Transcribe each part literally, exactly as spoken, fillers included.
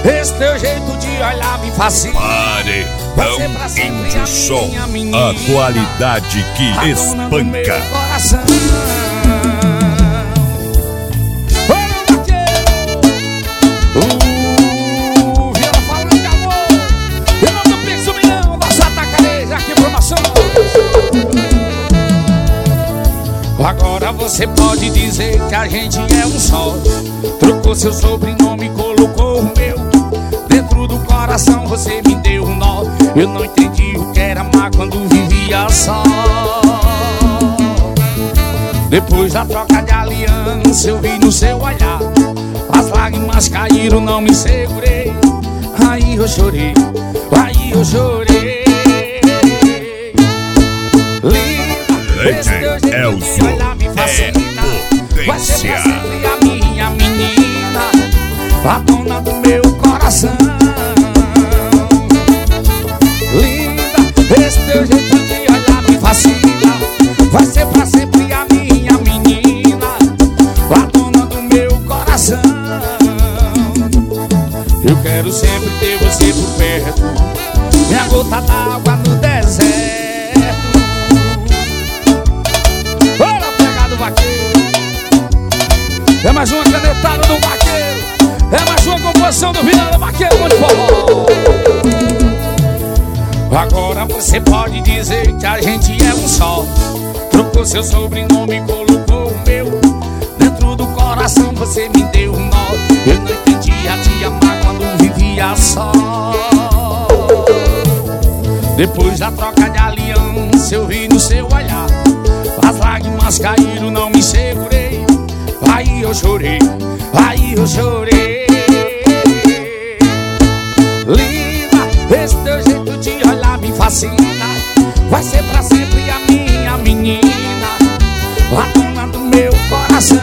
esse teu jeito de olhar me fascina. Paredão Índio Som, a qualidade que espanca. Agora você pode dizer que a gente é um só. Trocou seu sobrenome e colocou o meu. Dentro do coração você me deu um nó. Eu não entendi o que era amar quando vivia só. Depois da troca de aliança eu vi no seu olhar. As lágrimas caíram, não me segurei. Aí eu chorei, aí eu chorei. Esse teu jeito de olhar me fascina. Vai ser pra sempre a minha menina, a dona do meu coração. Linda, esse teu jeito de olhar me fascina. Vai ser pra sempre a minha menina, a dona do meu coração. Eu quero sempre ter você por perto, minha gota d'água no deserto. É mais uma canetada do vaqueiro, é mais uma composição do Viana Vaqueiro, muito forró. Agora você pode dizer que a gente é um só. Trocou seu sobrenome e colocou o meu. Dentro do coração você me deu um nó. Eu não entendia te amar quando vivia só. Depois da troca de aliança eu vi no seu olhar. As lágrimas caíram, não me segurei. Aí eu chorei, aí eu chorei. Linda, esse teu jeito de olhar me fascina. Vai ser pra sempre a minha menina, a dona do meu coração.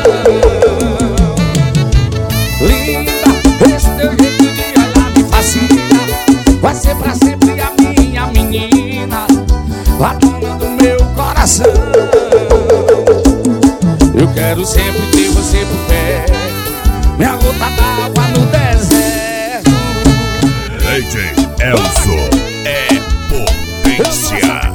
Linda, esse teu jeito de olhar me fascina. Vai ser pra sempre a minha menina, a dona do meu coração. Eu quero sempre ter você por perto, minha gota d'água no deserto. D J Elzo é potência.